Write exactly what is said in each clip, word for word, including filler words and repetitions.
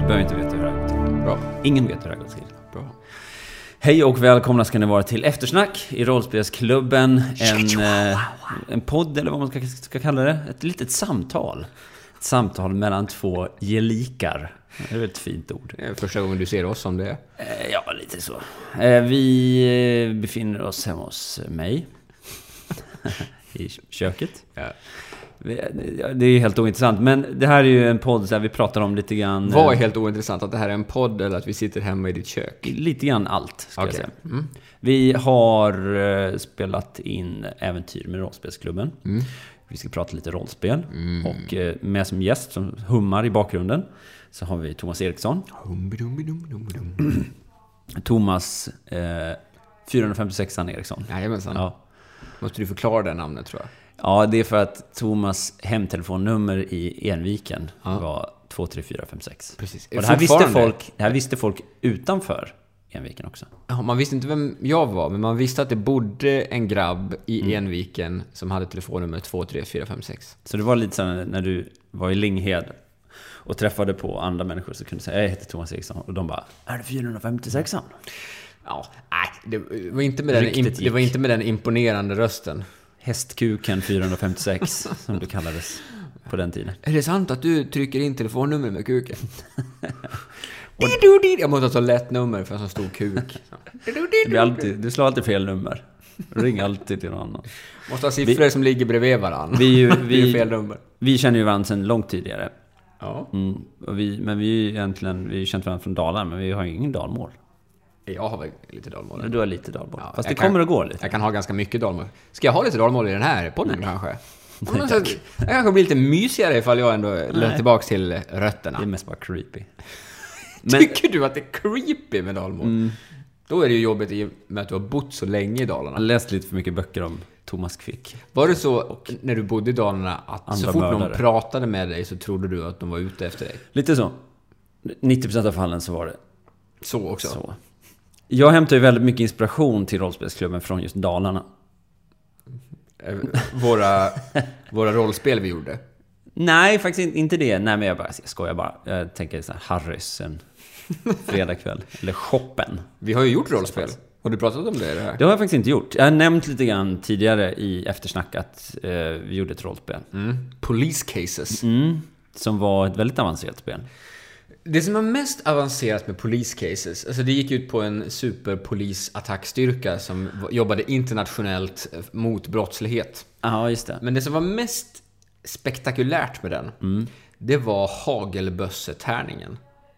behöver inte veta hur det har gått till. Bra. Ingen vet hur det har gått till. Bra. Hej och välkomna ska ni vara till Eftersnack i Rollspelsklubben. En, eh, en podd eller vad man ska, ska kalla det. Ett litet samtal. Ett samtal mellan två gelikar. Det är ett fint ord. Det är första gången du ser oss som det är. Eh, ja, lite så. Eh, vi befinner oss hemma hos mig. I köket. Ja. Det är helt ointressant. Men det här är ju en podd där vi pratar om lite grann. Vad är helt ointressant? Att det här är en podd eller att vi sitter hemma i ditt kök? Lite grann allt, ska okay. jag säga. Mm. Vi har uh, spelat in äventyr med Rollspelsklubben. Mm. Vi ska prata lite rollspel. Mm. Och uh, med som gäst som hummar i bakgrunden så har vi Thomas Eriksson. Thomas uh, fyrahundrafemtiosex Eriksson. Jajamensan. Ja. Måste du förklara det namnet, tror jag. Ja, det är för att Thomas hemtelefonnummer i Enviken ja. var två tre fyra fem sex. Precis. Och det här, visste folk, det här visste folk utanför Enviken också. Ja, man visste inte vem jag var, men man visste att det bodde en grabb i mm. Enviken som hade telefonnummer två tre fyra fem sex. Så det var lite så när du var i Linghed och träffade på andra människor så kunde du säga jag heter Thomas Eriksson och de bara, är det fyrahundrafemtiosex? Ja, nej, det var inte med den, imp- det var inte med den imponerande rösten. Hästkuken fyrahundrafemtiosex som du kallades på den tiden. Är det sant att du trycker in telefonnummer med kuken? Och jag måste ha så lätt nummer för en så stor kuk. Det blir alltid, du slår alltid fel nummer. Ring alltid till någon annan. Måste ha siffror vi, som ligger bredvid varandra. Vi, vi, fel nummer. Vi känner ju varandra sedan långt tidigare. Ja. Mm, och vi, men vi är egentligen, vi känt varandra från Dalarna, men vi har ju ingen dalmål. Jag har väl lite dalmål. Du har lite dalmål. Ja, fast det kan, kommer att gå lite. Jag kan ha ganska mycket dalmål. Ska jag ha lite dalmål i den här podden Nej. kanske? Nej, jag kanske blir lite mysigare ifall jag ändå lägger tillbaka till rötterna. Det är mest bara creepy. Men, tycker du att det är creepy med dalmål? Mm. Då är det ju jobbigt i och med att du har bott så länge i Dalarna. Jag har läst lite för mycket böcker om Thomas Quick. Var det så och när du bodde i Dalarna att så fort mördare. någon pratade med dig så trodde du att de var ute efter dig? Lite så. nittio procent av fallen så var det. Så också? Så. Jag hämtar ju väldigt mycket inspiration till Rollspelsklubben från just Dalarna. Våra, våra rollspel vi gjorde? Nej, faktiskt inte det. Nej, men jag bara jag skojar bara. Jag tänker så här Harrys en fredagkväll. Eller shoppen. Vi har ju gjort rollspel. Har du pratat om det, det här? Det har jag faktiskt inte gjort. Jag har nämnt lite grann tidigare i eftersnack att eh, vi gjorde ett rollspel. Mm. Police Cases. Mm, som var ett väldigt avancerat spel. Det som var mest avancerat med Police Cases, alltså det gick ut på en superpolisattackstyrka som jobbade internationellt mot brottslighet. Ja, just det. Men det som var mest spektakulärt med den, mm. det var hagelbössetärningen.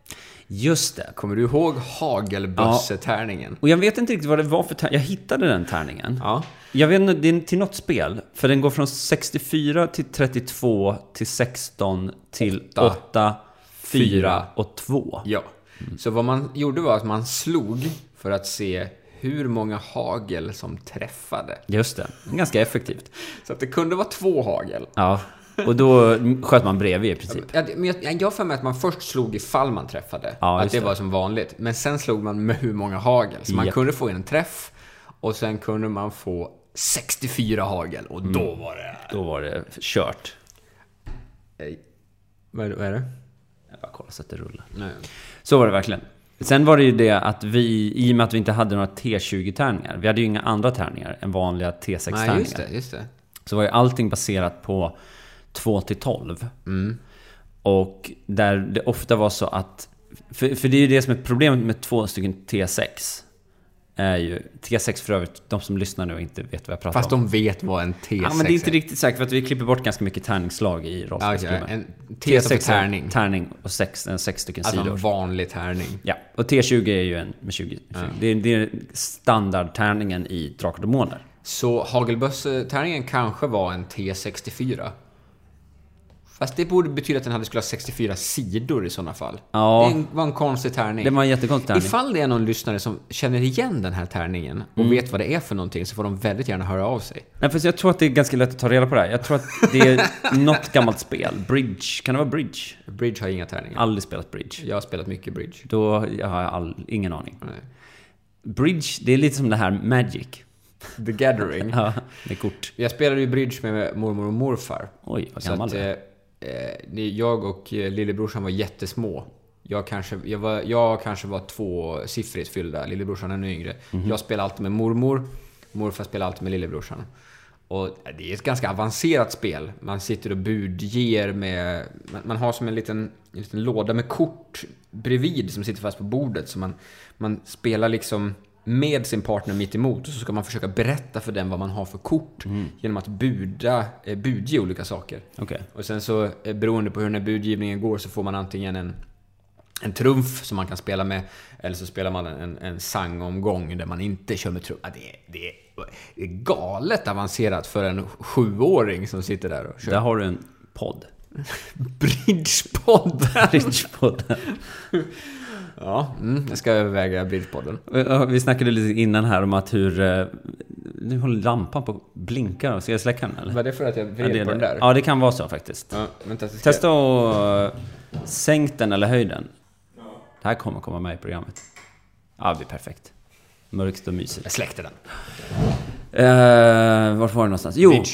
Just det. Kommer du ihåg hagelbössetärningen? Ja. Och jag vet inte riktigt vad det var för tärning. Jag hittade den tärningen. Ja. Jag vet inte, det är till något spel. För den går från sextiofyra till trettiotvå till sexton till åtta, fyra och två. Ja. Mm. Så vad man gjorde var att man slog för att se hur många hagel som träffade. Just det. Ganska effektivt. Så att det kunde vara två hagel. Ja. Och då sköt man bredvid i princip. Ja, men jag, jag för mig att man först slog ifall man träffade. Ja, att det, det var som vanligt. Men sen slog man med hur många hagel. Så man Japp. kunde få en träff. Och sen kunde man få sextiofyra hagel. Och då mm. var det... Då var det kört. Hey. Vad är det? Vad är det? Jag bara kollar så att det rullar. Nej. Så var det verkligen. Sen var det ju det att vi, i och med att vi inte hade några T tjugo-tärningar. Vi hade ju inga andra tärningar än vanliga T sex-tärningar. Nej, just det, just det. Så var ju allting baserat på två till tolv. Mm. Och där det ofta var så att... För, för det är ju det som är problemet med två stycken T sex. Är ju T sex för övrigt, de som lyssnar nu och inte vet vad jag pratar Fast om. Fast de vet vad en T sex är. Ja, men det är inte riktigt säkert för att vi klipper bort ganska mycket tärningsslag i rollspelsklubben. Okay, en T sex är tärning. Tärning och sex, en sex stycken alltså sidor. Alltså en vanlig tärning. Ja, och T tjugo är ju en med tjugo. Ja. Det, är, det är standardtärningen i Drakar och Demoner. Så hagelbössetärningen kanske var en T sextiofyra. Fast det borde betyda att den hade skulle ha sextiofyra sidor i sådana fall. Ja. Det var en konstig tärning. Det var en jättekonstig tärning. Ifall det är någon lyssnare som känner igen den här tärningen och mm. vet vad det är för någonting så får de väldigt gärna höra av sig. Nej, för jag tror att det är ganska lätt att ta reda på det här. Jag tror att det är något gammalt spel. Bridge. Kan det vara Bridge? Bridge har inga tärningar. Aldrig spelat Bridge. Jag har spelat mycket Bridge. Då jag har jag all, ingen aning. Nej. Bridge, det är lite som det här Magic. The Gathering. Ja, med kort. Jag spelade ju Bridge med mormor och morfar. Oj, vad gammal det är. Eh, jag och lillebrorsan var jättesmå. Jag kanske, jag var, jag kanske var tvåsiffrigt fyllda. Lillebrorsan är ännu yngre. Mm-hmm. Jag spelar alltid med mormor. Morfar spelar alltid med lillebrorsan. Och det är ett ganska avancerat spel. Man sitter och budger med... Man, man har som en liten, en liten låda med kort bredvid som sitter fast på bordet. Så man, man spelar liksom med sin partner mitt emot. Och så ska man försöka berätta för den vad man har för kort. Mm. Genom att buda, eh, budge olika saker. Okay. Och sen så, eh, beroende på hur den här budgivningen går, så får man antingen en... en trumf som man kan spela med, eller så spelar man en, en sangomgång där man inte kör med trumf. Ja, det, är, det, är, det är galet avancerat för en sjuåring som sitter där och kör. Där har du en podd. Bridgepodden. Bridgepodden. Ja, mm, jag ska överväga Bridgepodden. Vi snackade lite innan här om att hur... Nu håller lampan på blinkar. Ska jag släcka den eller? Var det för att jag vred ja, på den där? Ja, det kan vara så faktiskt. Ja, vänta, ska... Testa och sänk den eller höj den. Ja. Det här kommer komma med i programmet. Ja, det blir perfekt. Mörkt och mysigt. Jag släckte den. Uh, Vart var det någonstans? Jo. Bridge.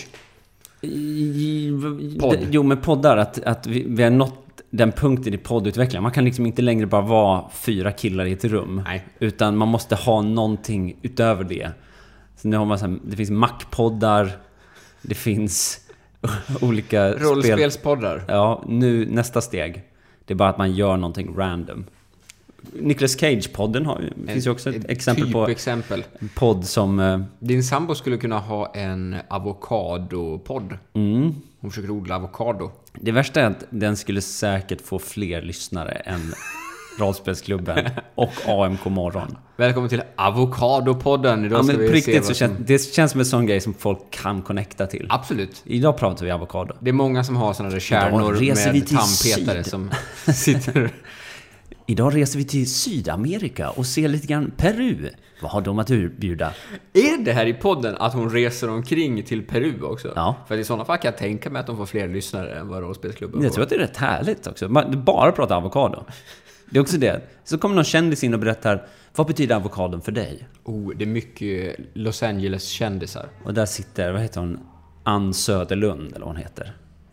Podd. Jo, med poddar. Att, att vi, vi har nått den punkten i poddutvecklingen. Man kan liksom inte längre bara vara fyra killar i ett rum. Nej. Utan man måste ha någonting utöver det. Så nu har man så här, det finns Mac-poddar. Det finns olika rollspelspoddar. Spel. Ja, nu nästa steg. Det är bara att man gör någonting random. Nicolas Cage-podden har ju, det finns ju också ett, ett exempel på exempel. En podd som... Uh, Din sambo skulle kunna ha en avokado-podd. Mm. Hon försöker odla avokado. Det värsta är att den skulle säkert få fler lyssnare än Rollspelsklubben och A M K Morgon. Välkommen till Avokado-podden. Idag ja, men ska vi på riktigt se så känns, det känns som en sån grej som folk kan connecta till. Absolut. Idag pratar vi avokado. Det är många som har såna där kärnor med tandpetare som sitter... Idag reser vi till Sydamerika och ser lite grann Peru. Vad har de att erbjuda? Är det här i podden att hon reser omkring till Peru också? Ja. För i sådana fall kan jag tänka mig att de får fler lyssnare än vad Rollspelsklubben får. Jag tror att det är rätt härligt också. Man bara pratar avokado. Det är också det. Så kommer någon kändis in och berättar, vad betyder avokadon för dig? Oh, det är mycket Los Angeles-kändisar. Och där sitter, vad heter hon? Ann Söderlund, eller vad hon heter.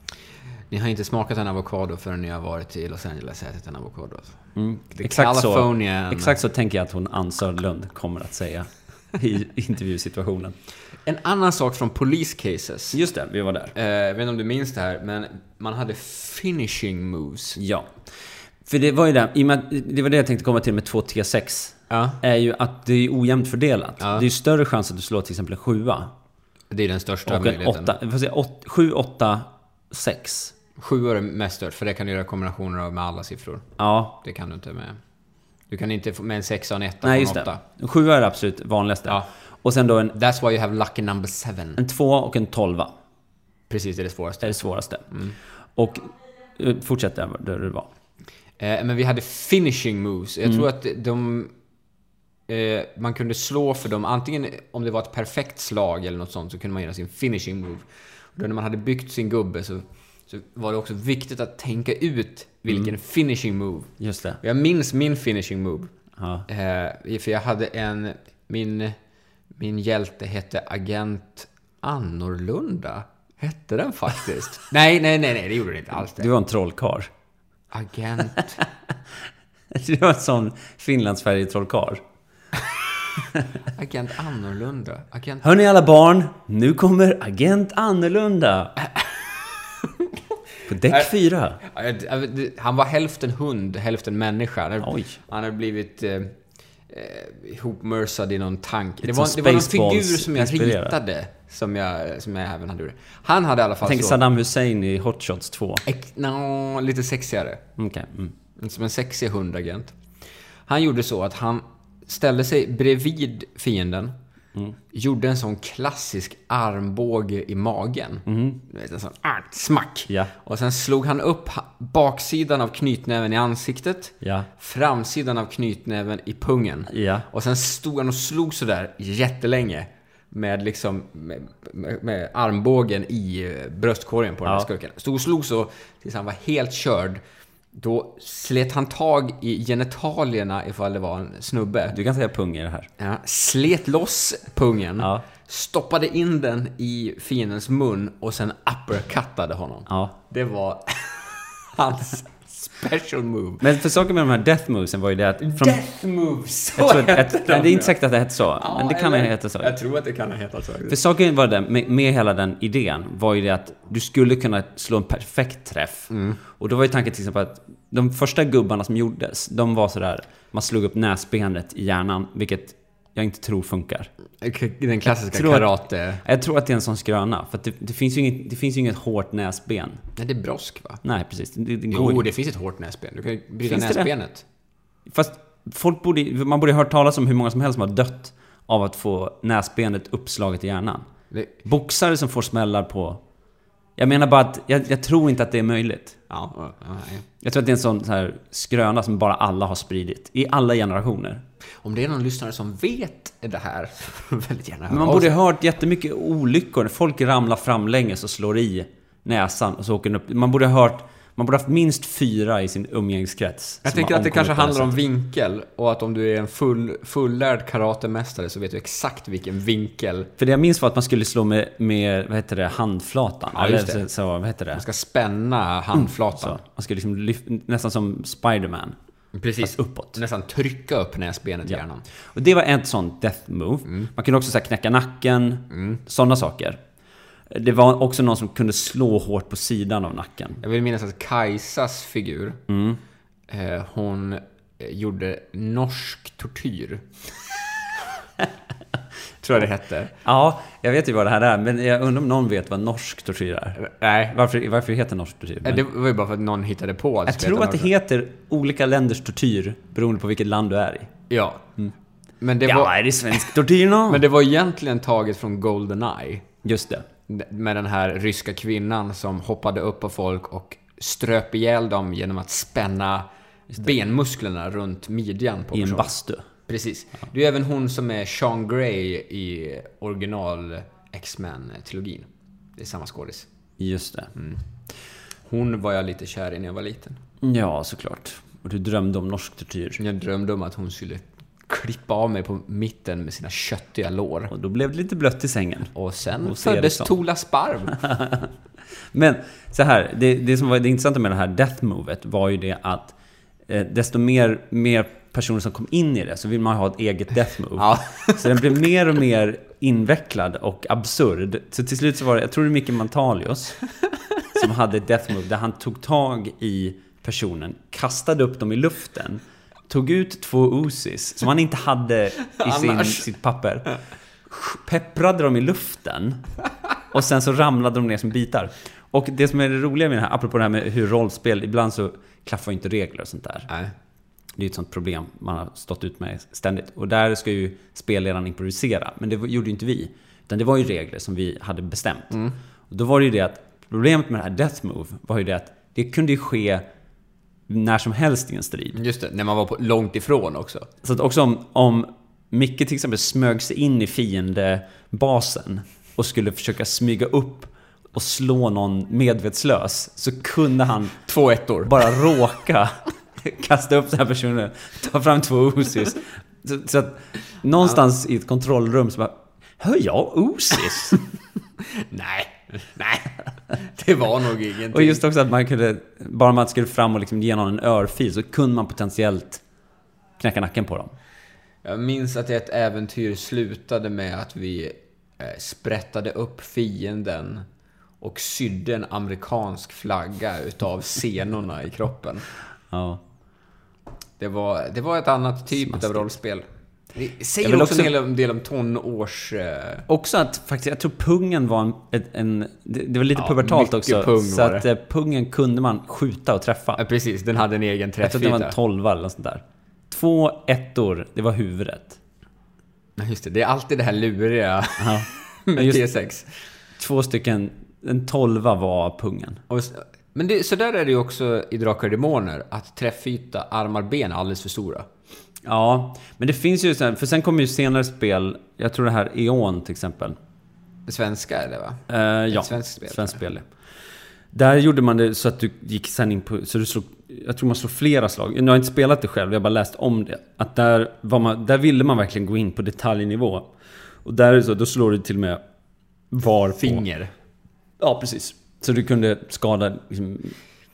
Ni har inte smakat en avokado förrän ni har varit i Los Angeles och ätit en avokado. Mm. Exakt, så, exakt så tänker jag att hon Ann Söderlund kommer att säga i intervjusituationen. En annan sak från Police Cases. Just det, vi var där. Eh, jag vet inte om du minns det här, men man hade finishing moves. Ja. För det var ju det, i och med, det var det jag tänkte komma till med två T sex. Ja. Är ju att det är ojämnt fördelat. Ja. Det är ju större chans att du slår till exempel en sjua. Det är den största och en möjligheten. Åtta, får säga, åt, sju, åtta, sex. Sju är mest stört, för det kan du göra kombinationer av med alla siffror. Ja. Det kan du inte med. Du kan inte få med en sexa och en etta. Nej, just åtta. det. Sju är det absolut vanligaste. Ja. Och sen då en... That's why you have lucky number seven. En två och en tolva. Precis, det är det svåraste. Det är det svåraste. Mm. Och fortsätt där, där det var. Eh, men vi hade finishing moves. Jag mm. tror att de... Eh, man kunde slå för dem. Antingen om det var ett perfekt slag eller något sånt, så kunde man göra sin finishing move. Och då när man hade byggt sin gubbe så... så var det också viktigt att tänka ut vilken mm. finishing move. Just det. Jag minns min finishing move. Ja. Eh, för jag hade en... Min, min hjälte hette Agent Annorlunda. Hette den faktiskt. nej, nej, nej, nej, det gjorde det inte alls det. Du var en trollkar. Agent... Du var en sån finlandsfärdig trollkar. Agent Annorlunda. Agent... Hör ni alla barn? Nu kommer Agent Annorlunda. På däck fyra. Han var hälften hund, hälften människa. Oj. Han hade blivit eh, ihopmörsad i någon tank. Det var, det var någon figur som jag inspirerad. ritade som jag, som jag även hade gjort. Han hade i alla fall... Jag tänker så... Saddam Hussein i Hot Shots två. Ek, no, lite sexigare. Okay. Mm. Som en sexig hundagent. Han gjorde så att han ställde sig bredvid fienden. Mm. Gjorde en sån klassisk armbåge i magen. Mm. Du vet, en sån ah, smack. Ja. Och sen slog han upp baksidan av knytnäven i ansiktet. Ja. Framsidan av knytnäven i pungen. Ja. Och sen stod han och slog så där jättelänge. Med liksom med, med, med armbågen i bröstkorgen på den ja. här skurken. Stod och slog så tills han var helt körd. Då slet han tag i genitalierna ifall det var en snubbe. Du kan säga pung i det här. Ja, slet loss pungen. Ja. Stoppade in den i fiendens mun och sen uppercuttade honom. Ja. Det var hans Special move. Men för saker med de här death movesen var ju det att... Från, Death moves! Så jag tror att, heter att, de, det är inte säkert att det hette så, ja, men det kan ha eller, heta så. Jag tror att det kan ha hetat så. För saken var det, med, med hela den idén var ju det att du skulle kunna slå en perfekt träff. Mm. Och då var ju tanken till exempel att de första gubbarna som gjordes, de var sådär, man slog upp näsbenet i hjärnan, vilket jag inte tror funkar. Den klassiska jag karate. Att, jag tror att det är en sån skröna, för att det, det, finns ju inget, det finns ju inget hårt näsben. Nej, det är brosk, va? Nej, precis. Det, det jo, går det finns ett hårt näsben. Du kan ju bryta finns näsbenet. Fast folk borde, man borde ha hört talas om hur många som helst som har dött av att få näsbenet uppslaget i hjärnan. Det... Boxare som får smällar på... Jag menar bara att jag, jag tror inte att det är möjligt. Ja, ja, ja. Jag tror att det är en sån så här skröna som bara alla har spridit. I alla generationer. Om det är någon lyssnare som vet det här, väldigt gärna. Men man borde ha hört jättemycket olyckor. Folk ramlar fram länges och slår i näsan och så åker den upp. Man borde ha hört... Man borde ha haft minst fyra i sin umgängeskrets. Jag tänker att det kanske handlar om vinkel. Och att om du är en full, fullärd karatemästare så vet du exakt vilken vinkel. För det jag minns var att man skulle slå med, med vad heter det, handflatan. Ja, just det. Eller så, så, vad heter det? Man ska spänna handflatan. Mm, man ska liksom lyfta, nästan som Spider-Man. Precis, uppåt. Nästan trycka upp näsbenet i ja. hjärnan. Och det var ett sånt death move. Mm. Man kunde också så här, knäcka nacken. Mm. Sådana saker. Det var också någon som kunde slå hårt på sidan av nacken. Jag vill minnas att Kajsas figur mm. eh, hon eh, gjorde norsk tortyr. Tror jag det hette. Ja, jag vet ju vad det här är. Men jag undrar om någon vet vad norsk tortyr är. Nej. Varför, varför heter det norsk tortyr? Men... Det var ju bara för att någon hittade på att jag tror att det heter olika länders tortyr beroende på vilket land du är i. Ja. Mm. Men det ja, var... är det svensk tortyr nå? Men det var egentligen taget från GoldenEye. Just det. Med den här ryska kvinnan som hoppade upp på folk och ströp ihjäl dem genom att spänna benmusklerna runt midjan på i en person. bastu. Precis. Ja. Det är även hon som är Sean Grey i original X-Men-trilogin. Det är samma skådis. Just det. Mm. Hon var jag lite kär i när jag var liten. Ja, såklart. Och du drömde om norsk tortyr. Jag drömde om att hon skulle klippa av mig på mitten med sina köttiga lår. Och då blev det lite blött i sängen. Och sen och föddes Tola Sparv. Men så här, det, det som var det intressanta med det här death movet var ju det att eh, desto mer, mer personer som kom in i det så vill man ha ett eget death move. Ja. Så den blev mer och mer invecklad och absurd. Så till slut så var det, jag tror det är Micke Mantalios som hade ett death move där han tog tag i personen, kastade upp dem i luften, tog ut två Uzis som han inte hade i sin, sitt papper, pepprade dem i luften och sen så ramlade de ner som bitar. Och det som är det roliga med det här, apropå det här med hur rollspel, ibland så klaffar inte regler och sånt där. Nej. Det är ett sånt problem man har stått ut med ständigt. Och där ska ju spelledaren improvisera. Men det gjorde ju inte vi. Utan det var ju regler som vi hade bestämt. Mm. Och då var det ju det att problemet med det här death move var ju det att det kunde ju ske när som helst i en strid. Just det, när man var på, långt ifrån också. Så att också om, om Micke till exempel smög sig in i fiendebasen och skulle försöka smyga upp och slå någon medvetslös, så kunde han två ettor bara råka kasta upp den här personen, ta fram två Uzis. Så, så att någonstans ja. i ett kontrollrum så bara, hör jag Uzis? Nej, nej. Det var nog ingenting. Och just också att man kunde, bara man skulle fram och liksom ge någon en örfil, så kunde man potentiellt knäcka nacken på dem. Jag minns att ett äventyr slutade med att vi eh, sprättade upp fienden och sydde en amerikansk flagga utav senorna i kroppen. Ja. Det var, det var ett annat typ Smastigt. av rollspel. Det säger också, också en del om, del om tonårs... Eh... Också att faktiskt, jag tror pungen var en... en det, det var lite ja, pubertalt också. Pung så att det. pungen kunde man skjuta och träffa. Ja, precis, den hade en egen träffyta. Jag tror det var en tolva eller något sånt där. Två ettor, det var huvudet. Ja, just det. Det är alltid det här luriga med T sex. Två stycken, en tolva var pungen. Och, men det, så där är det ju också i Drakar och Demoner, att träffyta, armar, ben är alldeles för stora. Ja, men det finns ju sen, för sen kommer ju senare spel, jag tror det här Eon till exempel. Det svenska är det, va? Uh, ja, svenskt spel. Svenskt spel. Där gjorde man det så att du gick sen in på, så du slog, jag tror man slog flera slag. Jag har inte spelat det själv, jag har bara läst om det. Att där, var man, där ville man verkligen gå in på detaljnivå. Och där är det så, då slår du till och med var finger. På. Ja, precis. Så du kunde skada liksom,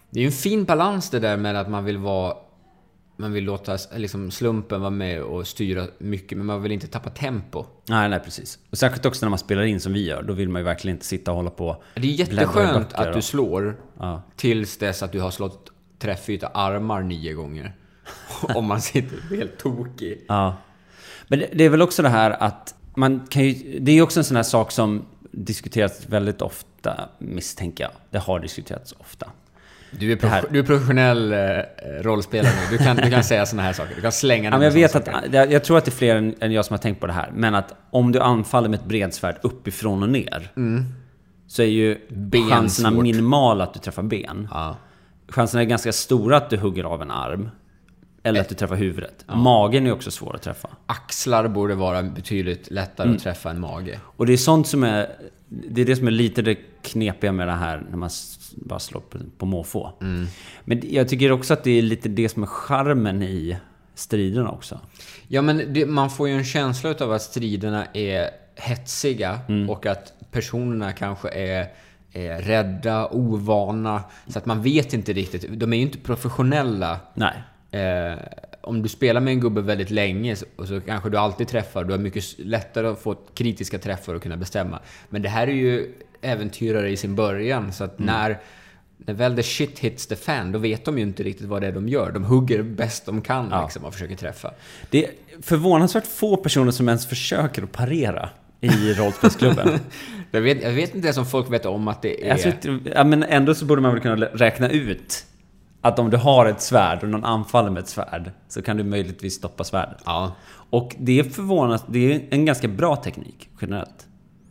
Det är ju en fin balans det där med att man vill vara... Man vill låta liksom, slumpen vara med och styra mycket, men man vill inte tappa tempo. Nej, nej, precis. Och särskilt också när man spelar in som vi gör, då vill man ju verkligen inte sitta och hålla på. Det är jätteskönt att du och... slår ja. tills dess att du har slått träffyta armar nio gånger. Om man sitter helt tokig. Ja. Men det, det är väl också det här att man kan ju... Det är också en sån här sak som diskuteras väldigt ofta, misstänker jag. Det har diskuterats ofta. Du är, prof- du är professionell eh, rollspelare nu. Du kan, du kan säga såna här saker. Du kan slänga ja, men jag vet att jag, jag tror att det är fler än, än jag som har tänkt på det här. Men att om du anfaller med ett bredsvärd uppifrån och ner, mm. så är ju ben chanserna svårt. Minimala att du träffar ben. Ja. Chanserna är ganska stora att du hugger av en arm. Eller att du träffar huvudet. Ja. Magen är också svår att träffa. Axlar borde vara betydligt lättare mm. att träffa än mage. Och det är sånt som är... Det är det som är lite det knepiga med det här när man bara slår på, på måfå. Mm. Men jag tycker också att det är lite det som är charmen i striderna också. Ja, men det, man får ju en känsla av att striderna är hetsiga mm. och att personerna kanske är, är rädda, ovana. Så att man vet inte riktigt. De är ju inte professionella. Nej. Eh, om du spelar med en gubbe väldigt länge så, och så kanske du alltid träffar. Du har mycket lättare att få kritiska träffar och kunna bestämma. Men det här är ju äventyrare i sin början. Så att mm. när, när väl the shit hits the fan, då vet de ju inte riktigt vad det är de gör. De hugger bäst de kan ja. liksom, och försöker träffa. Det är förvånansvärt få personer som ens försöker att parera i rollspelsklubben. jag, vet, jag vet inte ens om folk vet om att det är... Jag tror, ja, men ändå så borde man väl kunna räkna ut att om du har ett svärd och någon anfaller med ett svärd så kan du möjligtvis stoppa svärdet. Ja. Och det är förvånat, det är en ganska bra teknik generellt.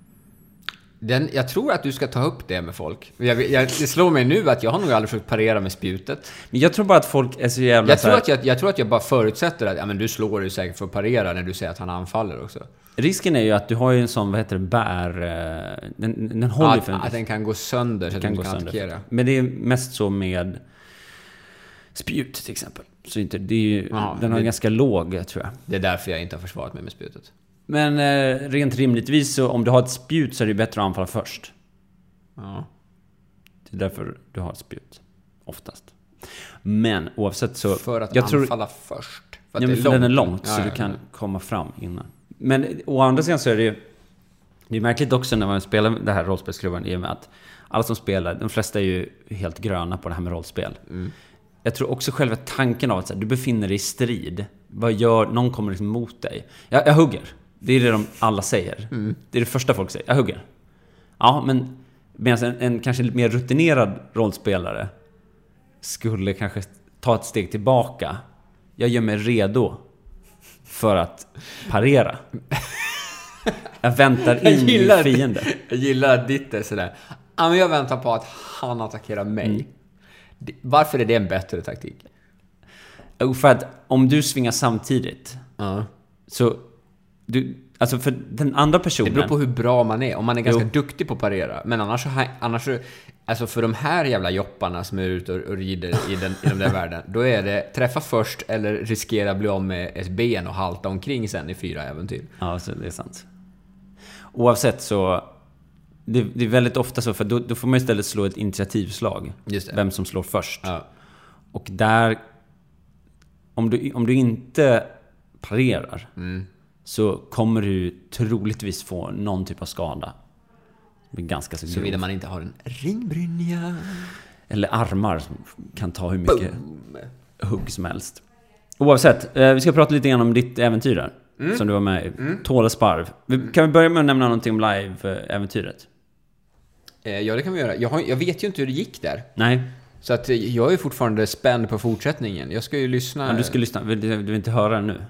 Den, jag tror att du ska ta upp det med folk. Jag, jag, det slår mig nu att jag har nog aldrig försökt parera med spjutet. Men jag tror bara att folk är så jävla... Jag tror, att jag, jag tror att jag bara förutsätter att ja, men du slår dig säkert för att parera när du säger att han anfaller också. Risken är ju att du har ju en sån, vad heter det, bär... Den, den håller ja, för en... Att den kan gå sönder så att kan du kan attackera. Men det är mest så med spjut till exempel. Så inte, det är ju, Aha, den har det, ganska låg, tror jag. Det är därför jag inte har försvarat mig med spjutet. Men eh, rent rimligtvis så om du har ett spjut så är det bättre att anfalla först. Ja. Det är därför du har ett spjut. Oftast. Men oavsett så... För att jag anfalla tror, först. För, att ja, det är för den är långt ja, så ja, du kan ja. komma fram innan. Men å andra sidan så är det ju... Det är märkligt också när man spelar det här rollspelsklubben i och med att alla som spelar, de flesta är ju helt gröna på det här med rollspel. Mm. Jag tror också själva tanken av att så här, du befinner dig i strid. Vad gör... Någon kommer liksom mot dig. Jag, jag hugger. Det är det de alla säger. Mm. Det är det första folk säger. Jag hugger. Ja, men medan en, en kanske lite mer rutinerad rollspelare skulle kanske ta ett steg tillbaka. Jag gör mig redo för att parera. Jag väntar in jag gillar, i fienden. Jag gillar att ditt är sådär. Ja, men jag väntar på att han attackerar mig. Mm. Varför är det en bättre taktik? För att om du svingar samtidigt uh. så du, alltså för den andra personen... Det beror på hur bra man är. Om man är ganska jo. duktig på att parera. Men annars, annars alltså för de här jävla jopparna som är ute och, och rider i den, i den där världen, då är det träffa först eller riskera bli av med ett ben och halta omkring sen i fyra äventyr. Ja, så det är sant. Oavsett så... Det, det är väldigt ofta så, för då, då får man istället slå ett initiativslag. Just det. Vem som slår först. Ja. Och där... Om du, om du inte parerar... Mm. så kommer du troligtvis få någon typ av skada. Det är ganska så såvida man inte har en ringbrynja. Eller armar som kan ta hur mycket Boom. hugg som helst. Oavsett, eh, vi ska prata lite grann om ditt äventyr där. Mm. Som du var med i. Mm. Tåle Sparv. Kan vi börja med att nämna någonting om live-äventyret? Eh, ja, det kan vi göra. Jag, har, jag vet ju inte hur det gick där. Nej. Så att jag är fortfarande spänd på fortsättningen. Jag ska ju lyssna. Ja, du ska lyssna. Du, du vill inte höra den nu?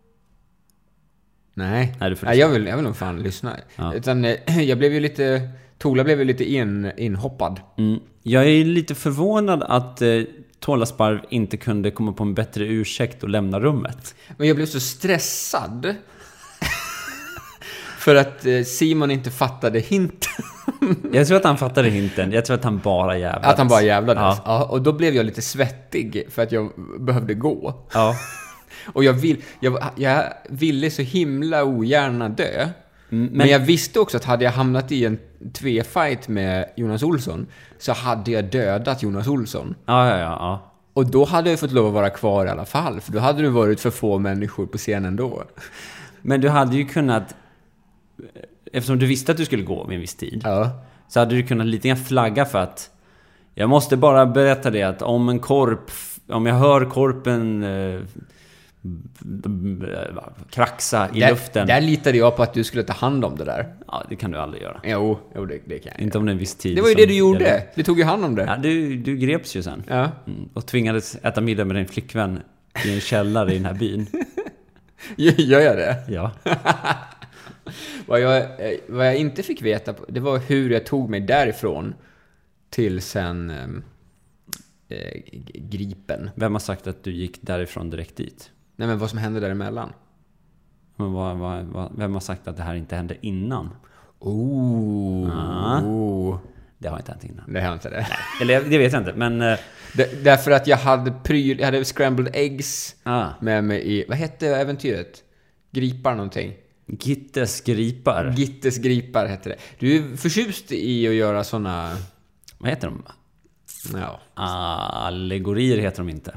Nej, Nej, Nej jag, vill, jag vill nog fan lyssna. Ja. Utan, jag blev ju lite... Tola blev ju lite in, inhoppad. Mm. Jag är lite förvånad att eh, Tåla Sparv inte kunde komma på en bättre ursäkt och lämna rummet. Men jag blev så stressad. För att eh, Simon inte fattade hinten. Jag tror att han fattade hinten. Jag tror att han bara jävlades. Att han bara jävlades. Ja. Ja, och då blev jag lite svettig för att jag behövde gå. Ja. Och jag, vill, jag, jag ville så himla ogärna dö. Men, men jag visste också att hade jag hamnat i en tvefight med Jonas Olsson så hade jag dödat Jonas Olsson. Ja, ja, ja, ja. Och då hade jag fått lov att vara kvar i alla fall. För då hade det varit för få människor på scenen då. Men du hade ju kunnat... Eftersom du visste att du skulle gå vid en viss tid. Ja. Så hade du kunnat lite grann flagga för att... Jag måste bara berätta det att om en korp... Om jag hör korpen... Eh, kraxa i där, luften. Där litade jag på att du skulle ta hand om det där. Ja, det kan du aldrig göra. Jo, jo det, det kan jag. Inte om det är en viss tid. Det var ju det du gjorde. Gäller. Du tog ju hand om det. Ja, du, du greps ju sen. Ja. Mm, och tvingades äta middag med din flickvän i en källare i den här byn. Gör jag det? Ja. vad, jag, vad jag inte fick veta, det var hur jag tog mig därifrån till sen äh, Gripen. Vem har sagt att du gick därifrån direkt dit? Nej, men vad som hände däremellan. Men vad, vad, vad, vem har sagt att det här inte hände innan? Oh, ah. oh. Det har inte hänt innan. Det har inte det. Eller det vet jag inte, men... Det, därför att jag hade pryl, jag hade scrambled eggs ah. med mig i... Vad hette äventyret? Gripar någonting. Gittes gripar. Gittes gripar hette det. Du är förtjust i att göra såna... Vad heter de? Ja. Allegorier heter de inte.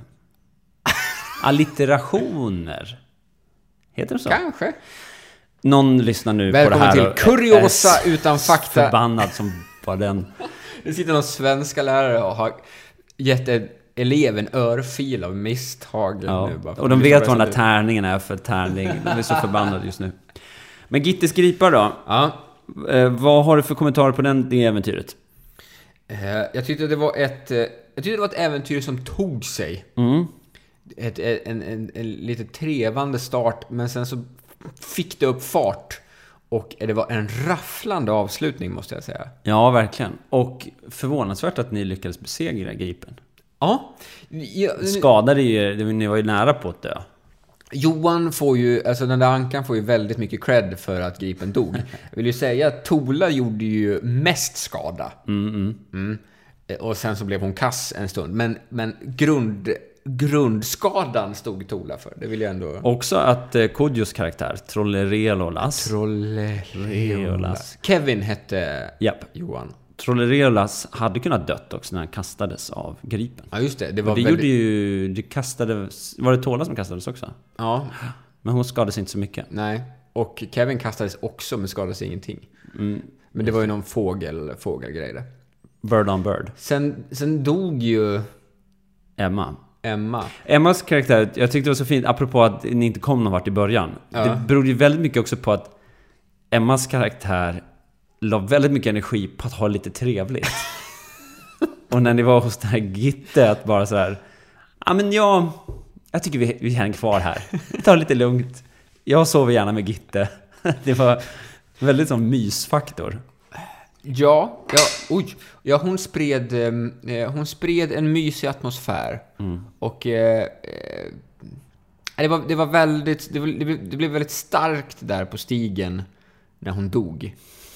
Allitterationer. Heter det så? Kanske. Någon lyssnar nu Välkommen på det här. Välkommen till Kuriosa utan fakta. Förbannad som var den. Det sitter någon svenska lärare och har gett en elev en örfil av misstag. Ja. Nu bara och de vet vad den där tärningen är för tärning. De är så förbannade just nu. Men Gittes gripar då? Ja. Eh, vad har du för kommentarer på den, det äventyret? Eh, jag tyckte det var ett eh, jag tyckte det var ett äventyr som tog sig. Mm. Ett, en, en, en lite trevande start, men sen så fick det upp fart. Och det var en rafflande avslutning, måste jag säga. Ja, verkligen. Och förvånansvärt att ni lyckades besegra Gripen. Ja. Jag, skadade ju, ni var ju nära på att dö. Johan får ju, alltså den där ankan får ju väldigt mycket cred för att Gripen dog. Jag vill ju säga att Tola gjorde ju mest skada. Mm, mm. Mm. Och sen så blev hon kass en stund. Men, men grund... grundskadan stod Tola för. Det vill jag ändå... Också att eh, Kodjos karaktär, Trollereolas. Trollereolas. Kevin hette Japp. Johan. Trollereolas hade kunnat dött också när han kastades av Gripen. Ja, just det. Det var det väldigt... gjorde ju... Det kastades... Var det Tola som kastades också? Ja. Men hon skadades inte så mycket. Nej. Och Kevin kastades också, men skadades ingenting. Mm. Men det var ju någon fågel, fågelgrej där. Bird on bird. Sen, sen dog ju... Emma. Emma. Emmas karaktär, jag tyckte det var så fint, apropå att ni inte kom någon vart i början. Ja. Det berodde ju väldigt mycket också på att Emmas karaktär la väldigt mycket energi på att ha lite trevligt. Och när ni var hos den här Gitte, att bara så här, ja men jag, jag tycker vi, vi hänger kvar här. Vi tar det lite lugnt. Jag sover gärna med Gitte. Det var väldigt sån mysfaktor. Ja, ja, oj. Ja, hon spred, eh, hon spred en mysig atmosfär. Mm. Och eh, eh, det, var, det var väldigt, det, var, det, blev, det blev väldigt starkt där på stigen när hon dog.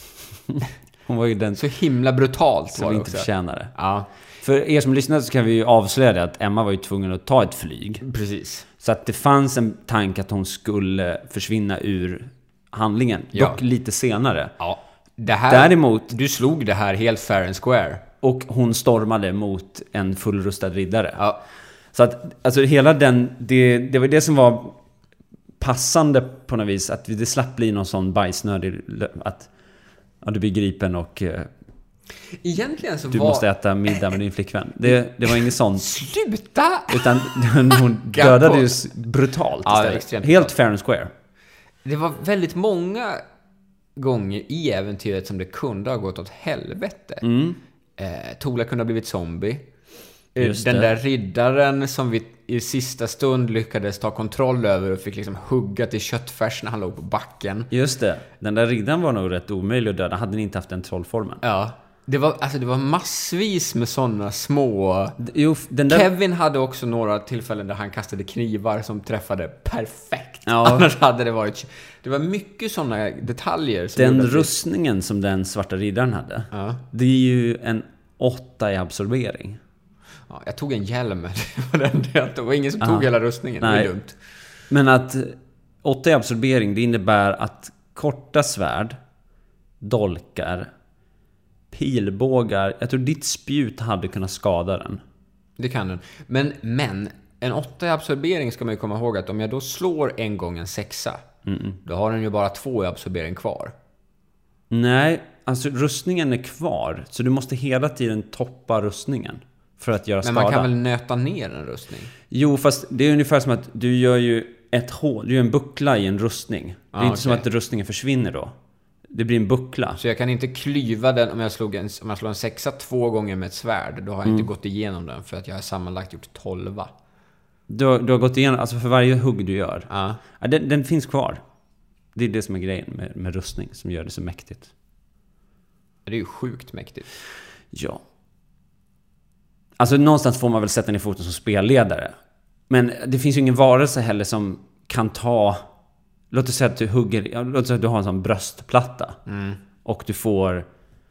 Hon var ju den så himla brutalt som var det inte också. förtjänade. Ja. För er som lyssnar så kan vi ju avslöja det att Emma var ju tvungen att ta ett flyg. Precis. Så att det fanns en tanke att hon skulle försvinna ur handlingen. Ja. Dock lite senare. Ja. Det här, Däremot, du slog det här helt fair and square. Och hon stormade mot en fullrustad riddare. Ja. Så att, alltså hela den, det, det var det som var passande på något vis. Att det slapp bli någon sån bajsnödig, att ja, du blir gripen och egentligen så du var... måste äta middag med din flickvän. Det, det var ingen sån... Sluta! Utan hon dödade ju brutalt ja, istället. extremt Helt brutalt. fair and square. Det var väldigt många gånger i äventyret som det kunde ha gått åt helvete. Mm. Eh, Tola kunde ha blivit zombie. Just Den det. där riddaren som vi i sista stund lyckades ta kontroll över och fick liksom hugga till köttfärs när han låg på backen. Just det. Den där riddaren var nog rätt omöjlig att döda. Hade ni inte haft den trollformen. Ja. Det var, alltså det var massvis med sådana små... Jo, den där... Kevin hade också några tillfällen där han kastade knivar som träffade perfekt. Ja. Annars hade det varit... Det var mycket sådana detaljer. Som Den gjorde att det- rustningen som den svarta riddaren hade. Ja. Det är ju en åtta i absorbering. Ja, jag tog en hjälm. Det var, den, det var ingen som Aha. tog hela rustningen. Det Nej. var dumt. Men att åtta i absorbering, det innebär att korta svärd, dolkar, pilbågar. Jag tror ditt spjut hade kunnat skada den. Det kan den. Men, men en åtta i absorbering ska man ju komma ihåg att om jag då slår en gång en sexa, mm. då har den ju bara två i absorbering kvar. Nej, alltså rustningen är kvar. Så du måste hela tiden toppa rustningen för att göra skada. Men man kan väl nöta ner en rustning? Jo, fast det är ungefär som att du gör ju ett hål, du gör en buckla i en rustning. Det är ah, inte okay. som att rustningen försvinner då. Det blir en buckla. Så jag kan inte klyva den om jag slog en, om jag slår en sexa två gånger med ett svärd. Då har jag mm. inte gått igenom den för att jag har sammanlagt gjort tolva. Du har, du har gått igenom, alltså för varje hugg du gör. Ah. Ja, den, den finns kvar. Det är det som är grejen med, med rustning som gör det så mäktigt. Det är ju sjukt mäktigt. Ja. Alltså någonstans får man väl sätta ner foten som spelledare. Men det finns ju ingen varelse heller som kan ta... Låt oss säga att du hugger... Låt oss säga att du har en sån bröstplatta. Mm. Och du får...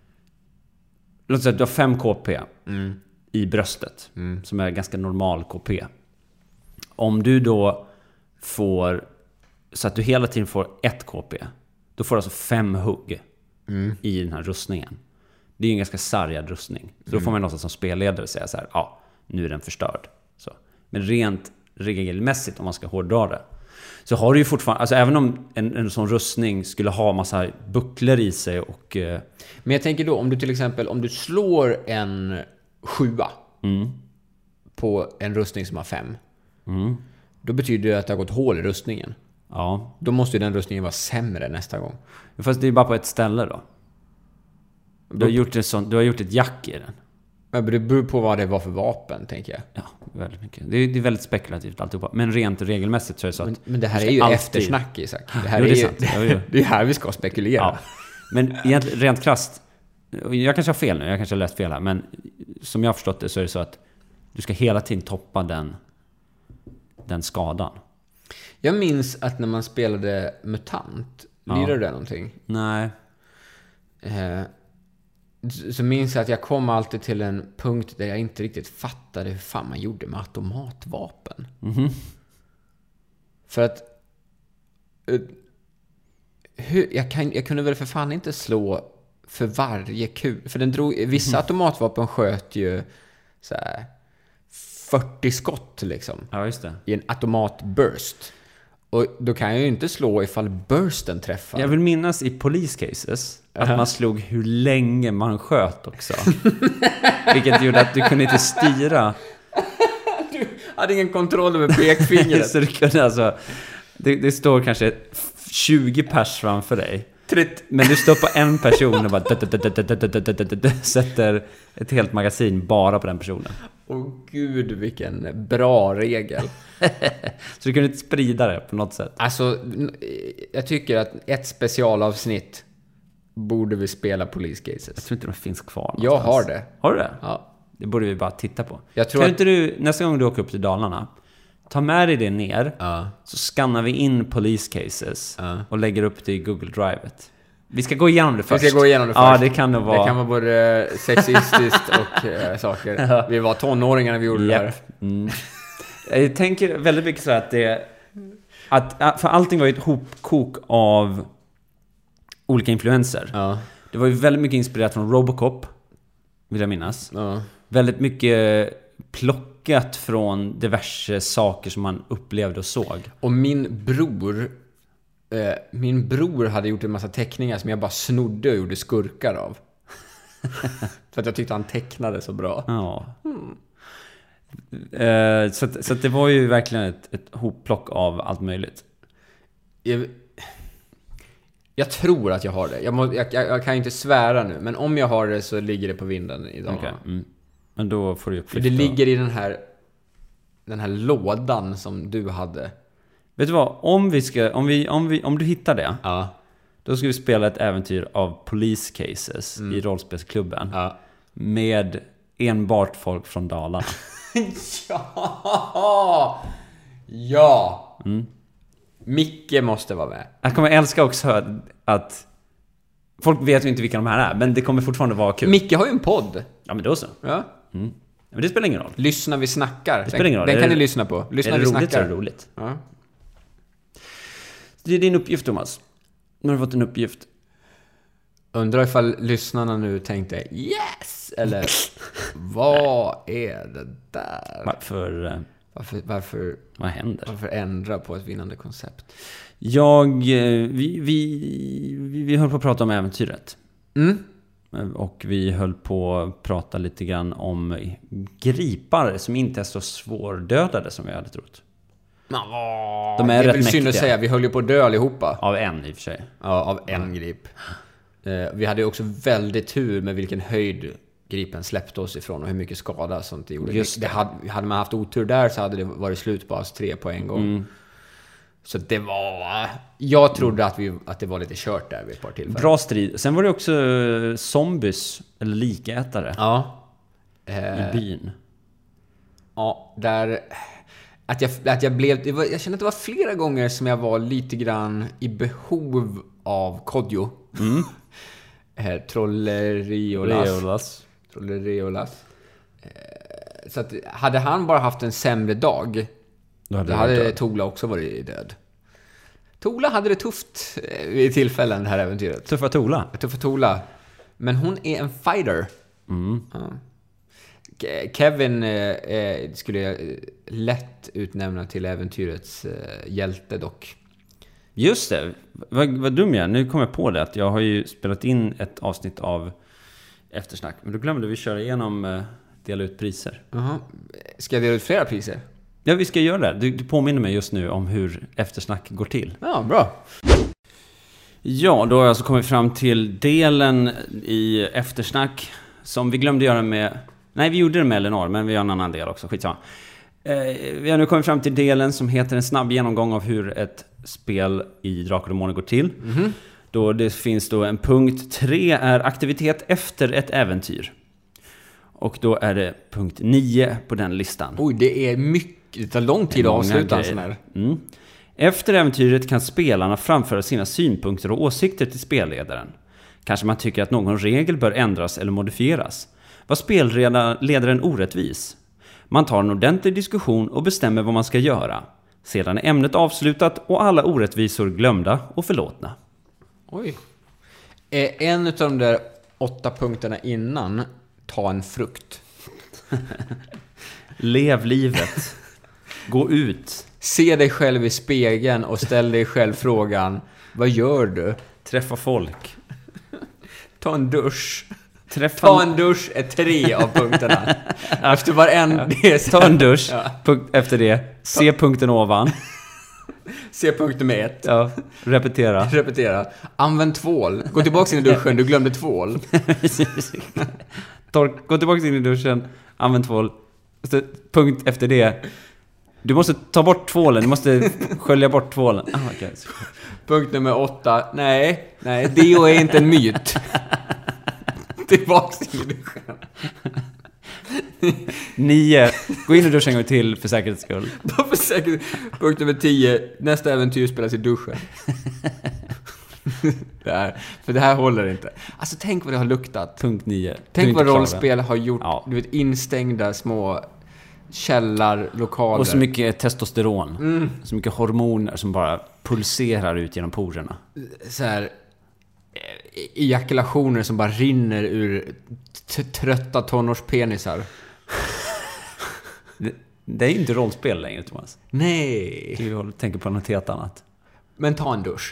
Låt oss säga att du har fem K P mm. i bröstet. Mm. Som är ganska normal K P. Om du då får... Så att du hela tiden får ett K P. Då får du alltså fem hugg mm. i den här rustningen. Det är ju en ganska sargad rustning. Så mm. då får man någonstans som spelledare säga så här: ja, nu är den förstörd. Så. Men rent regelmässigt, om man ska hårdra det, så har du ju fortfarande, alltså även om en, en sån rustning skulle ha massa bucklor i sig och... Eh... Men jag tänker då, om du till exempel, om du slår en sjua mm. på en rustning som har fem, mm. då betyder det att det har gått hål i rustningen. Ja. Då måste ju den rustningen vara sämre nästa gång. Fast det är bara på ett ställe då. Du har gjort, ett sånt, du har gjort ett jack i den. Men det beror på vad det var för vapen, tänker jag. Ja, väldigt mycket. Det är, det är väldigt spekulativt alltihopa. Men rent regelmässigt så är det så att... Men, men det här är ju alltid... eftersnack, Isak. Det här jo, är, det är ju, sant. Ja, ja. Det är här vi ska spekulera. Ja. Men egentligen, rent krasst... Jag kanske har fel nu, jag kanske har läst fel här. Men som jag har förstått det så är det så att du ska hela tiden toppa den, den skadan. Jag minns att när man spelade MUTANT, ja. lirade du det någonting? Nej. Eh, så minns jag att jag kom alltid till en punkt där jag inte riktigt fattade hur fan man gjorde med automatvapen. Mm-hmm. För att uh, hur, jag, kan, jag kunde väl för fan inte slå för varje kul. För den drog, vissa mm. automatvapen sköt ju så här fyrtio skott liksom. Ja, just det. I en automatburst. Och då kan jag ju inte slå ifall bursten träffar. Jag vill minnas i police cases att uh-huh. man slog hur länge man sköt också. Vilket gjorde att du kunde inte styra. Du hade ingen kontroll över pekfingret. Så du kunde alltså, det, det står kanske tjugo pers framför dig. Tritt. Men du står på en person och bara sätter ett helt magasin bara på den personen. Åh gud, vilken bra regel. Så du kunde inte sprida det på något sätt. Alltså, jag tycker att ett specialavsnitt borde vi spela Police Cases. Jag tror inte de finns kvar någonstans. Jag har det. Har du det? Ja. Det borde vi bara titta på. Jag tror kan att... inte du, nästa gång du åker upp till Dalarna, ta med dig det ner, ja. Så skannar vi in Police Cases ja. och lägger upp det i Google Drivet. Vi ska gå igenom det först. Vi ska gå igenom det först. Ja, det kan nog vara... Det kan vara både sexistiskt och äh, saker. Ja. Vi var tonåringar när vi gjorde yep. det här. Mm. Jag tänker väldigt mycket så att det... Att, för allting var ju ett hopkok av olika influenser. Ja. Det var ju väldigt mycket inspirerat från Robocop, vill jag minnas. Ja. Väldigt mycket plockat från diverse saker som man upplevde och såg. Och min bror... Eh, min bror hade gjort en massa teckningar som jag bara snodde och gjorde skurkar av. För att jag tyckte han tecknade så bra. Ja. Mm. Eh, så att, så att det var ju verkligen ett, ett hopplock av allt möjligt. Jag, jag tror att jag har det. Jag, må, jag, jag kan inte svära nu. Men om jag har det så ligger det på vinden idag. Okay. Mm. Men då får du För det ligger i den här, den här lådan som du hade. Vet du vad? Om, vi ska, om, vi, om, vi, om du hittar det, ja. Då ska vi spela ett äventyr av Police Cases mm. i rollspelsklubben. Ja. Med enbart folk från Dalarna. Ja! Ja! Mm. Micke måste vara med. Jag kommer älska också att folk vet ju inte vilka de här är, men det kommer fortfarande vara kul. Micke har ju en podd. Ja, men då så. Ja. Mm. Men det spelar ingen roll. Lyssna vi snackar. Det spelar ingen roll. Den, den kan det, ni lyssna på. Lyssna är det vi roligt snackar. så är det roligt. Ja. Det är din uppgift, Thomas. Nu har du fått en uppgift. Undrar ifall lyssnarna nu tänkte yes! Eller vad är det där? Varför, eh, Varför, varför, vad händer? varför ändra på ett vinnande koncept? Jag, eh, vi, vi, vi, vi höll på att prata om äventyret. Mm. Och vi höll på att prata lite grann om gripare som inte är så svårdödade som vi hade trott. Ja, De är det är rätt väl synd att mäktiga. säga, vi höll ju på att dö allihopa. Av en i och för sig. Ja, av en grip. Eh, vi hade ju också väldigt tur med vilken höjd gripen släppte oss ifrån och hur mycket skada sånt det gjorde. Just det. Det hade, hade man haft otur där så hade det varit slut på oss tre på en gång. Mm. Så det var... Jag trodde att, vi, att det var lite kört där vid ett par tillfällen. Bra strid. Sen var det också eh, zombies, eller likätare, Ja. i Eh, byn. ja, där... Att jag, att jag blev... Det var, jag kände att det var flera gånger som jag var lite grann i behov av kodjo. Mm. eh, Trolleriolas. Leolas. Trolleriolas. Eh, så att hade han bara haft en sämre dag, Då hade, då det hade varit död. Tola också varit död. Tola hade det tufft eh, vid tillfällen det här äventyret. Tuffa Tola. Tuffa Tola. Men hon är en fighter. Mm. Ja. Ke- Kevin eh, eh, skulle jag eh, lätt utnämna till äventyrets eh, hjälte dock. Just det. Vad, vad dum jag är. Nu kom jag på det att jag har ju spelat in ett avsnitt av Eftersnack. Men då glömde vi köra igenom eh, dela ut priser. Jaha. Ska jag dela ut flera priser? Ja, vi ska göra det. Du, du påminner mig just nu om hur Eftersnack går till. Ja, bra. Ja, då har jag alltså kommit fram till delen i Eftersnack som vi glömde göra med... Nej, vi gjorde det med Eleanor, men vi har en annan del också. Skitsamma. Eh, vi har nu kommit fram till delen som heter en snabb genomgång av hur ett spel i Drakar och Demoner går till. Mm-hmm. Då det finns då en punkt tre är aktivitet efter ett äventyr. Och då är det punkt nio på den listan. Oj, det är mycket... Det tar lång tid att Många avsluta en grejer. sån här. Mm. Efter äventyret kan spelarna framföra sina synpunkter och åsikter till spelledaren. Kanske man tycker att någon regel bör ändras eller modifieras. Var spelledaren orättvis? Man tar en ordentlig diskussion och bestämmer vad man ska göra. Sedan är ämnet avslutat och alla orättvisor glömda och förlåtna. Oj. Är en av de där åtta punkterna innan ta en frukt? Lev livet. Gå ut. Se dig själv i spegeln och ställ dig själv frågan: vad gör du? Träffa folk. Ta en dusch. Träffa Ta en dusch är tre av punkterna. Efter varenda... Ja. Ta en dusch. Ja. Punkt efter det. Se punkten ovan. Se punkt nummer ett. Ja, repetera. Repetera. Använd tvål. Gå tillbaka in i duschen, du glömde tvål. Tork, gå tillbaka in i duschen. Använd tvål. Så, punkt efter det. Du måste ta bort tvålen. Du måste skölja bort tvålen. Ah, okay. Punkt nummer åtta. Nej, nej, deo är inte en myt. Tillbaka in i duschen. Nio. Gå in i duschen en gång till för säkerhets skull. För säkerhet. Punkt nummer tio. Nästa äventyr spelas i duschen. Det här, för det här håller inte. Alltså tänk vad det har luktat. Punkt nio. Tänk vad rollspel har gjort. Ja. Du vet, instängda små källarlokaler. Och så mycket testosteron. Mm. Så mycket hormoner som bara pulserar ut genom porerna. Så här ejakulationer som bara rinner ur t- trötta tonårspenisar. Det, det är ju inte rollspel längre, Thomas. Nej. Du håller- tänker på något helt annat. Men ta en dusch.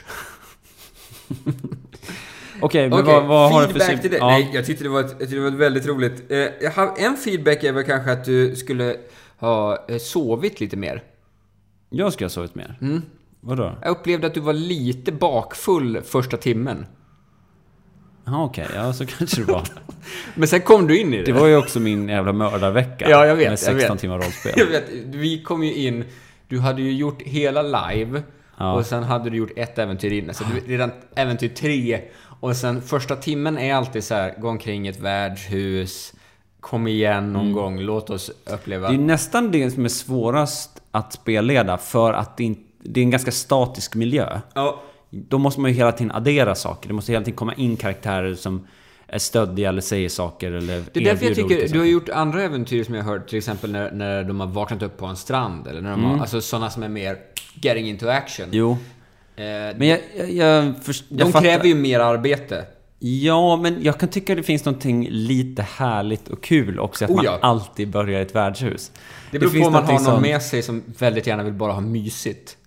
Okej, men Okej, vad, vad har du för feedback syn- till det? Ja. Nej, jag tyckte det var, ett, jag tyckte det var ett väldigt roligt. Eh, jag har, en feedback är väl kanske att du skulle ha eh, sovit lite mer. Jag ska ha sovit mer. Mm. Vadå? Jag upplevde att du var lite bakfull första timmen. Ja, okej. Ja, så kanske det var. Men sen kom du in i det. Det var ju också min jävla mördarvecka. Ja, jag vet, Med jag sexton vet. timmar rollspel. Jag vet, vi kom ju in. Du hade ju gjort hela live. Ja. Och sen hade du gjort ett äventyr innan. Så du, redan äventyr tre. Och sen första timmen är alltid så här: gå omkring ett värdshus. Kom igen någon Mm. gång. Låt oss uppleva. Det är nästan det som är svårast att spelleda. För att det, inte, det är en ganska statisk miljö. Ja. Då måste man ju hela tiden addera saker. Det måste hela tiden komma in karaktärer som är stöddiga eller säger saker. Eller Det är därför jag erbjuder tycker, olika du saker. har gjort andra äventyr som jag har hört. Till exempel när, när de har vaknat upp på en strand. Eller när de Mm. har, alltså sådana som är mer getting into action. Jo. Men jag, jag, jag, först, de jag fattar. kräver ju mer arbete. Ja, men jag kan tycka att det finns någonting lite härligt och kul också att Oh, man ja. alltid börjar i ett värdshus. Det beror det på om man har någon som... med sig som väldigt gärna vill bara ha mysigt.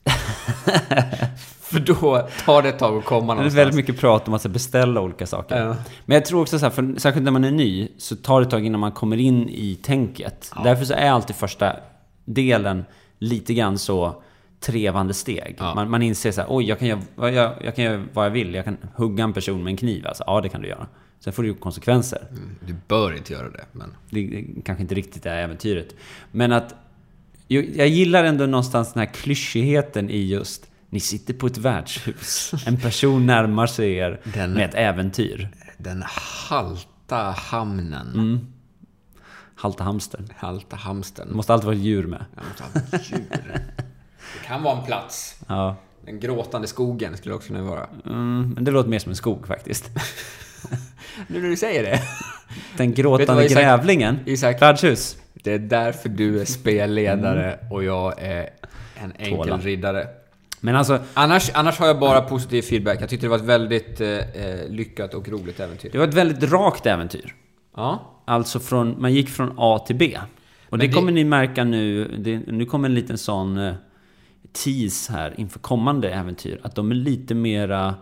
För då tar det ett tag att komma någonstans. Det är väldigt mycket prat om att beställa olika saker. Ja. Men jag tror också så här, för särskilt när man är ny så tar det ett tag innan man kommer in i tänket. Ja. Därför så är alltid första delen lite grann så trevande steg. Ja. Man, man inser så här, oj, jag kan, göra, jag, jag kan göra vad jag vill. Jag kan hugga en person med en kniv. Alltså, ja, det kan du göra. Sen får du ju konsekvenser. Mm, du bör inte göra det, men... Det, det kanske inte riktigt är äventyret. Men att jag, jag gillar ändå någonstans den här klyschigheten i just ni sitter på ett värdshus. En person närmar sig er den, med ett äventyr. Den halta hamnen. Mm. Halta hamstern. Halta hamstern. Det måste alltid vara ett djur med. Det måste alltid vara ett djur. Det kan vara en plats. Ja. Den gråtande skogen skulle också kunna vara. Mm, men det låter mer som en skog faktiskt. Nu när du säger det. Den gråtande grävlingen. Isak, värdshus. Det är därför du är spelledare mm. och jag är en enkel Tåla. riddare. Men alltså, annars, annars har jag bara positiv feedback. Jag tyckte det var ett väldigt eh, lyckat och roligt äventyr. Det var ett väldigt rakt äventyr. Ja. Alltså från, man gick från A till B. Och det, det kommer ni märka nu. Det, nu kommer en liten sån eh, tease här inför kommande äventyr. Att de är lite mera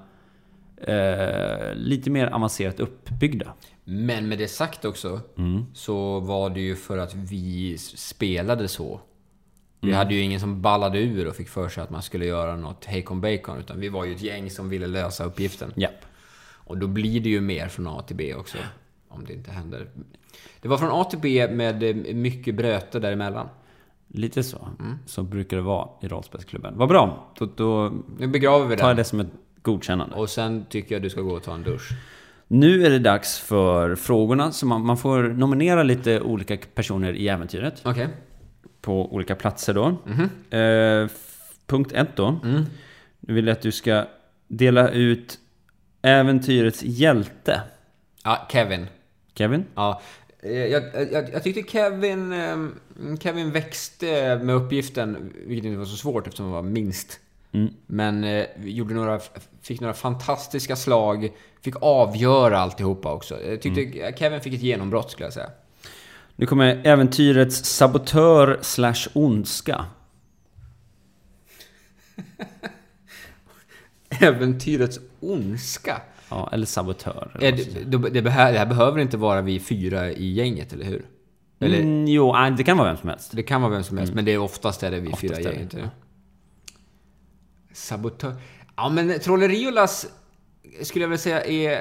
eh, lite mer avancerat uppbyggda. Men med det sagt också mm. så var det ju för att vi spelade så. Vi mm. hade ju ingen som ballade ur och fick för sig att man skulle göra något hejkon bacon, utan vi var ju ett gäng som ville lösa uppgiften. Yep. Och då blir det ju mer från A till B också, om det inte händer. Det var från A till B med mycket bröte däremellan. Lite så. Mm. Så brukar det vara i rollspelsklubben. Vad bra. Då, då nu begraver vi det. Tar jag det som ett godkännande. Och sen tycker jag du ska gå och ta en dusch. Nu är det dags för frågorna. Så man, man får nominera lite olika personer i äventyret. Okej. Okay. På olika platser då. Mm-hmm. Eh, punkt ett då. Mm. Nu vill jag att du ska dela ut äventyrets hjälte. Ja, Kevin. Kevin? Ja. Jag, jag, jag tyckte Kevin Kevin växte med uppgiften, vilket inte var så svårt eftersom han var minst. Mm. Men eh, gjorde några, fick några fantastiska slag, fick avgöra alltihopa också. Jag tyckte mm. Kevin fick ett genombrott, skulle jag säga. Nu kommer äventyrets sabotör slash ondska. Äventyrets ondska? Ja, eller sabotör. Är det, det, det, behö, det här behöver inte vara vi fyra i gänget, eller hur? Eller, mm, jo, det kan vara vem som helst. Det kan vara vem som helst, mm. men det är oftast är det vi oftast fyra i gänget. Ja. Sabotör. Ja, men Trolleriolas skulle jag väl säga är...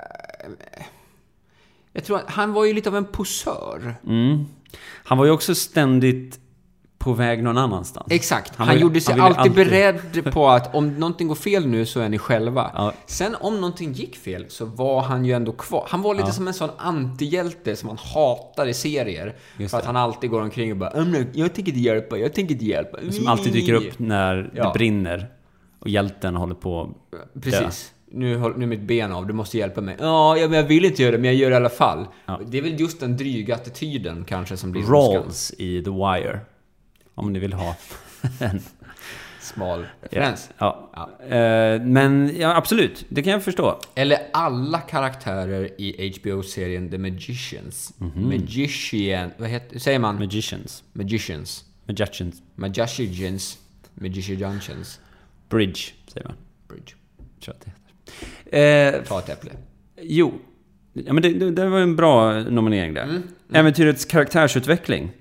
Jag tror att han var ju lite av en posör. Mm. Han var ju också ständigt på väg någon annanstans. Exakt. Han, han ju, gjorde sig han alltid, alltid beredd på att om någonting går fel nu så är ni själva. Ja. Sen om någonting gick fel så var han ju ändå kvar. Han var lite ja. som en sån antihjälte som man hatar i serier. Just för att det. Han alltid går omkring och bara jag tänker inte hjälpa, jag tänker inte hjälpa. Som alltid dyker upp när ja. det brinner och hjälten håller på. Precis. Nu, nu är mitt ben av, du måste hjälpa mig. Ja, jag, jag vill inte göra det, men jag gör det i alla fall. Ja. Det är väl just den dryga attityden kanske som blir Rawls i The Wire. Om ni vill ha en smal referens. Ja. Ja. Ja. Uh, men ja, absolut, det kan jag förstå. Eller alla karaktärer i H B O-serien The Magicians. Mm-hmm. Magician, vad heter, säger man? Magicians. Magicians. Magicians. Magicians. Magicians. Bridge, säger man. Bridge. Tror att det heter. Eh, Ta ett äpple. Jo. Ja, men det, det var en bra nominering där. Mm. Mm. Äventyrets karaktärsutveckling.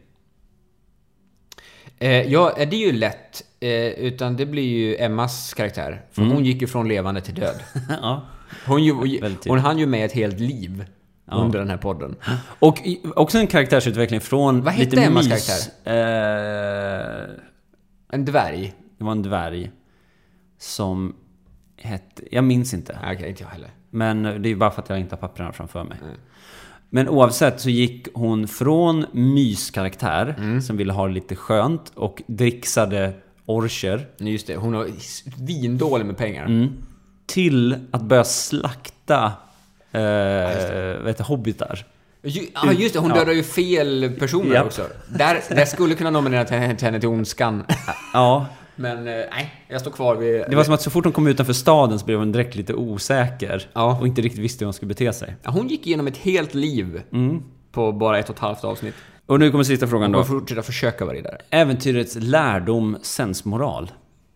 Eh, ja, det är ju lätt. Eh, utan det blir ju Emmas karaktär. För mm. hon gick ju från levande till död. Ja. Hon, ju, hon hann ju med ett helt liv ja. under den här podden. Och också en karaktärsutveckling från vad lite hette Emmas mys. Karaktär? Eh, en dvärg. Det var en dvärg som hette... Jag minns inte. Okej, okay, inte jag heller. Men det är ju bara för att jag inte har papperna framför mig. Mm. Men oavsett så gick hon från myskaraktär mm. som ville ha lite skönt och dricksade orcher. Just det, hon har vindålig med pengar. Mm. Till att börja slakta eh, ja, vet du, hobbitar. Ja, just det. Hon dödar ja. ju fel personer yep. också. Där, där skulle kunna nominera henne till ondskan. Ja, Men eh, nej, jag står kvar vid... Det var som att så fort hon kom utanför staden så blev hon direkt lite osäker. Ja. Och inte riktigt visste hur hon skulle bete sig. Ja, hon gick igenom ett helt liv Mm. på bara ett och ett halvt avsnitt. Och nu kommer sista frågan då. Och fortsätta försöka vara riddare. Äventyrets lärdom, sensmoral.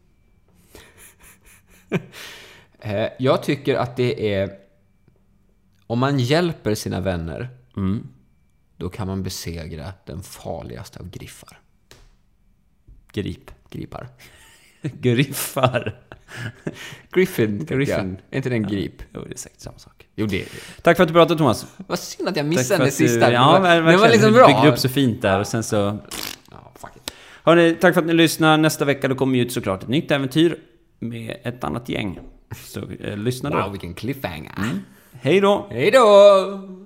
Eh, jag tycker att det är... Om man hjälper sina vänner, Mm. då kan man besegra den farligaste av griffar. Grip. Gripar. Griffar. Griffin, Griffin. Griffin. Är inte den grip? Jo, det är säkert samma sak. Jo, det är Tack för att du pratade, Thomas. Vad synd att jag Tack missade för det att du- sista. Ja, det men var, det var verkligen. liksom Du bra. byggde upp så fint där och sen så... Ja, fuck it. Hörrni, tack för att ni lyssnar. Nästa vecka då kommer ju ut såklart ett nytt äventyr med ett annat gäng. Så eh, lyssna då. Wow, vilken cliffhanger. Hej då! Hej då!